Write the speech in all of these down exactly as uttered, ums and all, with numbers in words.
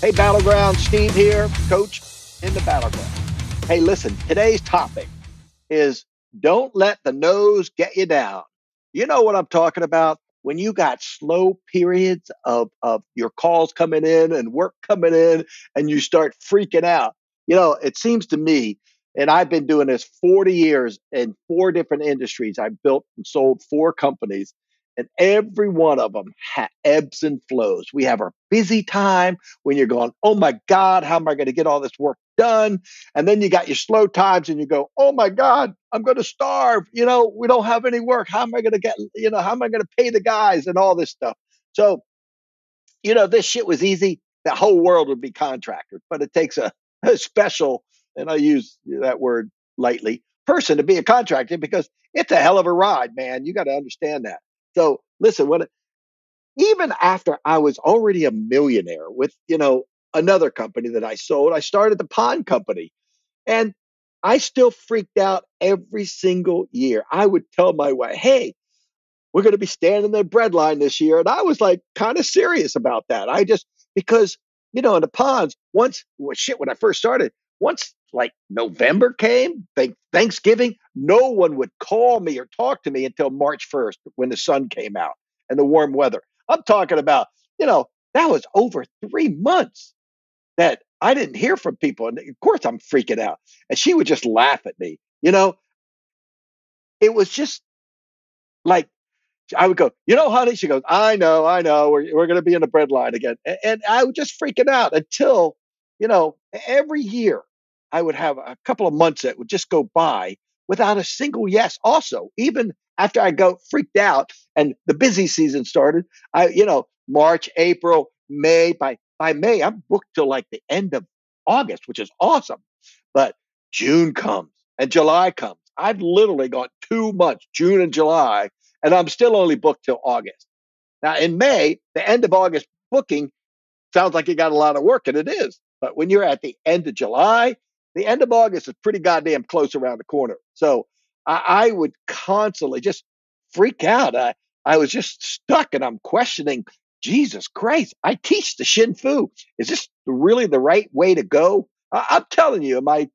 Hey, Battleground, Steve here, coach in the Battleground. Hey, listen, today's topic is don't let the nose get you down. You know what I'm talking about? When you got slow periods of, of your calls coming in and work coming in and you start freaking out. You know, it seems to me, and I've been doing this forty years in four different industries. I've built and sold four companies, and every one of them ha- ebbs and flows. We have our busy time when you're going, oh my God, how am I going to get all this work done? And then you got your slow times and you go, oh my God, I'm going to starve. You know, we don't have any work. How am I going to get, you know, how am I going to pay the guys and all this stuff? So, you know, this shit was easy. The whole world would be contractors, but it takes a, a special, and I use that word lightly, person to be a contractor because it's a hell of a ride, man. You got to understand that. So listen, when even after I was already a millionaire with, you know, another company that I sold, I started the pond company. And I still freaked out every single year. I would tell my wife, hey, we're going to be standing the bread line this year. And I was like kind of serious about that. I just, because, you know, in the ponds, once, well, shit, when I first started, once like November came, thank, Thanksgiving, no one would call me or talk to me until March first when the sun came out and the warm weather. I'm talking about, you know, that was over three months that I didn't hear from people. And of course, I'm freaking out. And she would just laugh at me. You know, it was just like, I would go, you know, honey, she goes, I know, I know, we're, we're going to be in the bread line again. And, and I would just freaking out until, you know, every year I would have a couple of months that would just go by without a single yes. Also, even after I go freaked out and the busy season started, I, you know, March, April, May, by, by May, I'm booked till like the end of August, which is awesome. But June comes and July comes. I've literally got two months, June and July, and I'm still only booked till August. Now, in May, the end of August booking sounds like you got a lot of work, and it is. But when you're at the end of July, the end of August is pretty goddamn close around the corner. So I, I would constantly just freak out. I, I was just stuck, and I'm questioning, Jesus Christ, I teach the Shin Fu. Is this really the right way to go? I, I'm telling you, in my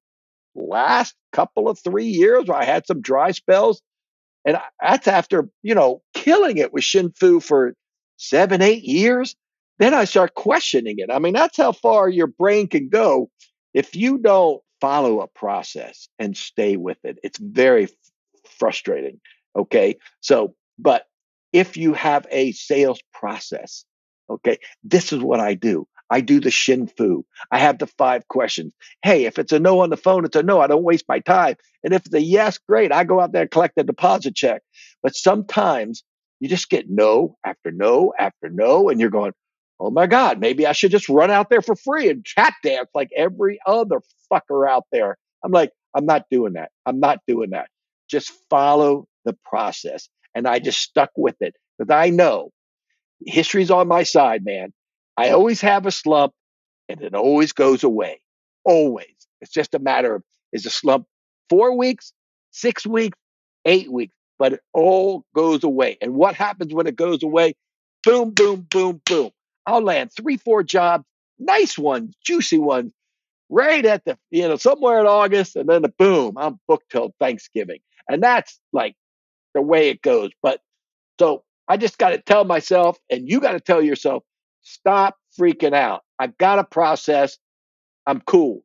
last couple of three years where I had some dry spells, and that's after, you know, killing it with Shin Fu for seven, eight years. Then I start questioning it. I mean, that's how far your brain can go if you don't follow a process and stay with it. It's very f- frustrating. Okay. So, but if you have a sales process, okay, this is what I do. I do the Shin Fu. I have the five questions. Hey, if it's a no on the phone, it's a no. I don't waste my time. And if it's a yes, great. I go out there and collect the deposit check. But sometimes you just get no after no after no. And you're going, oh my God, maybe I should just run out there for free and chat dance like every other fucker out there. I'm like, I'm not doing that. I'm not doing that. Just follow the process. And I just stuck with it because I know history's on my side, man. I always have a slump and it always goes away. Always. It's just a matter of, is the slump four weeks, six weeks, eight weeks, but it all goes away. And what happens when it goes away? Boom, boom, boom, boom. I'll land three, four jobs, nice ones, juicy ones, right at the, you know, somewhere in August. And then the boom, I'm booked till Thanksgiving. And that's like the way it goes. But so I just got to tell myself, and you got to tell yourself, stop freaking out. I've got a process. I'm cool.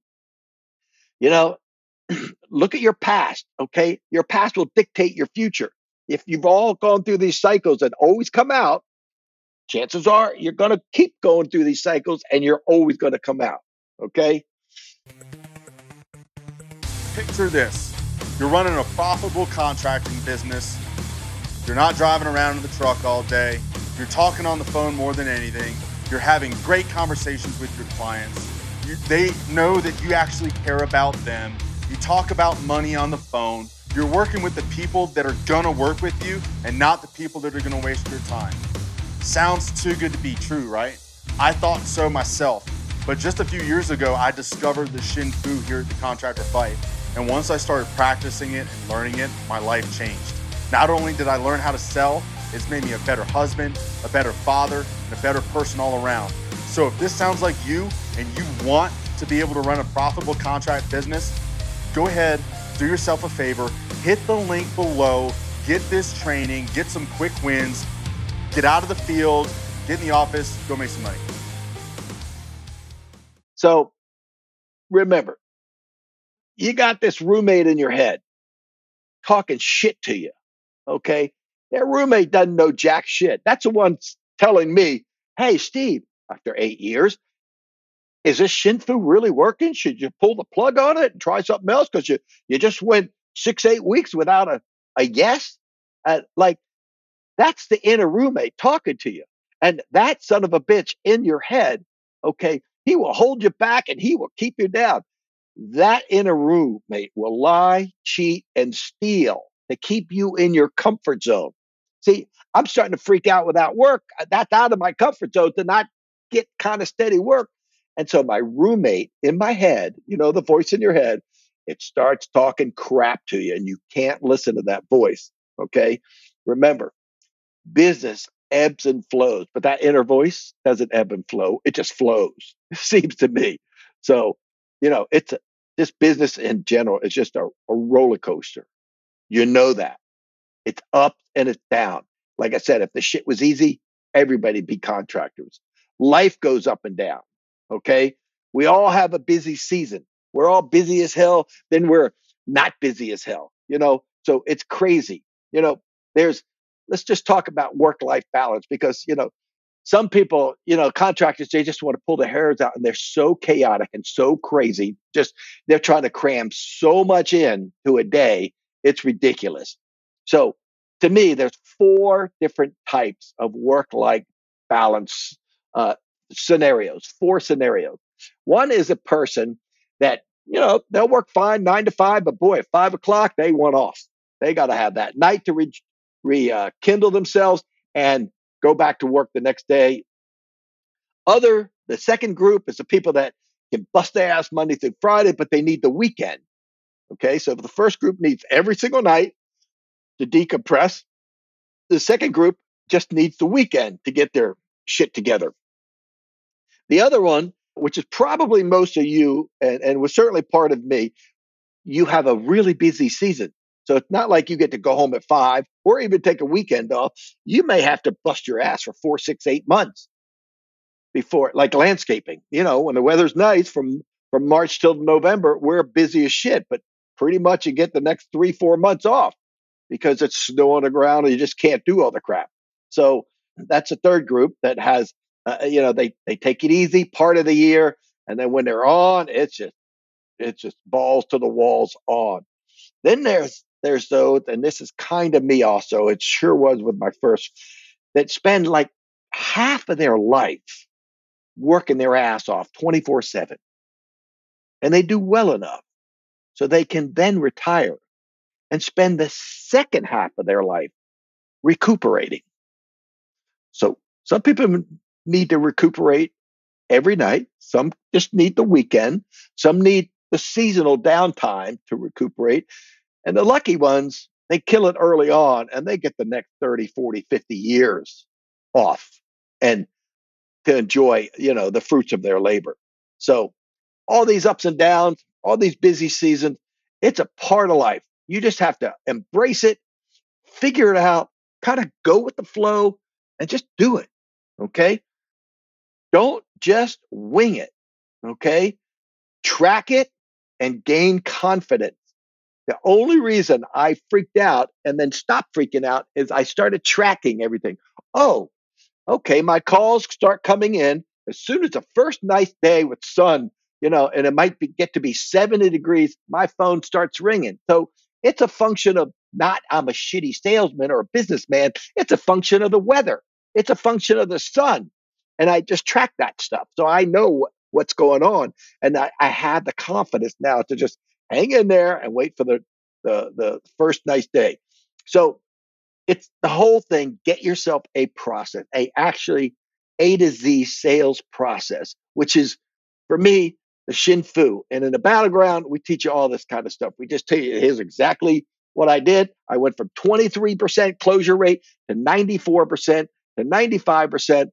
You know, look at your past, okay? Your past will dictate your future. If you've all gone through these cycles that always come out, chances are you're going to keep going through these cycles and you're always going to come out, okay? Picture this. You're running a profitable contracting business. You're not driving around in the truck all day. You're talking on the phone more than anything. You're having great conversations with your clients. You, they know that you actually care about them. You talk about money on the phone. You're working with the people that are gonna work with you and not the people that are gonna waste your time. Sounds too good to be true, right? I thought so myself. But just a few years ago, I discovered the Shin Fu here at the Contractor Fight. And once I started practicing it and learning it, my life changed. Not only did I learn how to sell, it's made me a better husband, a better father, and a better person all around. So if this sounds like you and you want to be able to run a profitable contract business, go ahead, do yourself a favor, hit the link below, get this training, get some quick wins, get out of the field, get in the office, go make some money. So remember, you got this roommate in your head talking shit to you, okay? That roommate doesn't know jack shit. That's the one telling me, hey, Steve, after eight years, is this Shinfu really working? Should you pull the plug on it and try something else? Because you, you just went six, eight weeks without a, a yes. Uh, like, that's the inner roommate talking to you. And that son of a bitch in your head, okay, he will hold you back and he will keep you down. That inner roommate will lie, cheat, and steal to keep you in your comfort zone. See, I'm starting to freak out without work. That's out of my comfort zone to not get kind of steady work. And so my roommate in my head, you know, the voice in your head, it starts talking crap to you and you can't listen to that voice. Okay. Remember, business ebbs and flows, but that inner voice doesn't ebb and flow. It just flows, it seems to me. So, you know, it's a, this business in general is just a, a roller coaster. You know that. It's up and it's down. Like I said, if the shit was easy, everybody'd be contractors. Life goes up and down. Okay. We all have a busy season. We're all busy as hell. Then we're not busy as hell, you know? So it's crazy. You know, there's, let's just talk about work-life balance because, you know, some people, you know, contractors, they just want to pull their hairs out and they're so chaotic and so crazy. Just they're trying to cram so much in to a day. It's ridiculous. So to me, there's four different types of work-life balance uh, scenarios, four scenarios. One is a person that, you know, they'll work fine nine to five, but boy, at five o'clock, they want off. They got to have that night to re- rekindle themselves and go back to work the next day. Other, the second group is the people that can bust their ass Monday through Friday, but they need the weekend. Okay, so the first group needs every single night to decompress. The second group just needs the weekend to get their shit together. The other one, which is probably most of you and, and was certainly part of me, you have a really busy season. So it's not like you get to go home at five or even take a weekend off. You may have to bust your ass for four, six, eight months before, like landscaping. You know, when the weather's nice from, from March till November, we're busy as shit, but pretty much you get the next three, four months off because it's snow on the ground and you just can't do all the crap. So that's a third group that has, uh, you know, they, they take it easy part of the year. And then when they're on, it's just, it's just balls to the walls on. Then there's, there's those, and this is kind of me also, it sure was with my first, that spend like half of their life working their ass off twenty-four seven. And they do well enough so they can then retire and spend the second half of their life recuperating. So some people need to recuperate every night. Some just need the weekend. Some need the seasonal downtime to recuperate. And the lucky ones, they kill it early on and they get the next thirty, forty, fifty years off and to enjoy, you know, the fruits of their labor. So all these ups and downs, all these busy seasons, it's a part of life. You just have to embrace it, figure it out, kind of go with the flow and just do it. Okay. Don't just wing it. Okay. Track it and gain confidence. The only reason I freaked out and then stopped freaking out is I started tracking everything. Oh, okay. My calls start coming in as soon as the first nice day with sun, you know, and it might be, get to be seventy degrees. My phone starts ringing. So it's a function of not I'm a shitty salesman or a businessman. It's a function of the weather. It's a function of the sun. And I just track that stuff. So I know what, what's going on. And I, I have the confidence now to just hang in there and wait for the, the, the first nice day. So it's the whole thing. Get yourself a process, a actually A to Z sales process, which is for me, the Shinfu. And in the battleground, we teach you all this kind of stuff. We just tell you, here's exactly what I did. I went from twenty-three percent closure rate to ninety-four percent to ninety-five percent.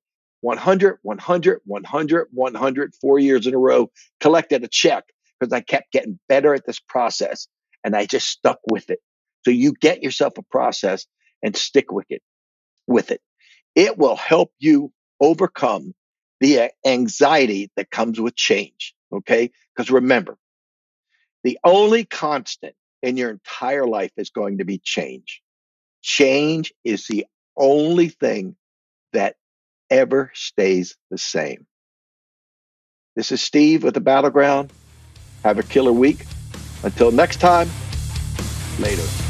one hundred, one hundred, one hundred, one hundred, four years in a row, collected a check because I kept getting better at this process and I just stuck with it. So you get yourself a process and stick with it, with it. It will help you overcome the anxiety that comes with change. Okay. Because remember, the only constant in your entire life is going to be change. Change is the only thing that ever stays the same. This is Steve with the Battleground. Have a killer week. Until next time, later.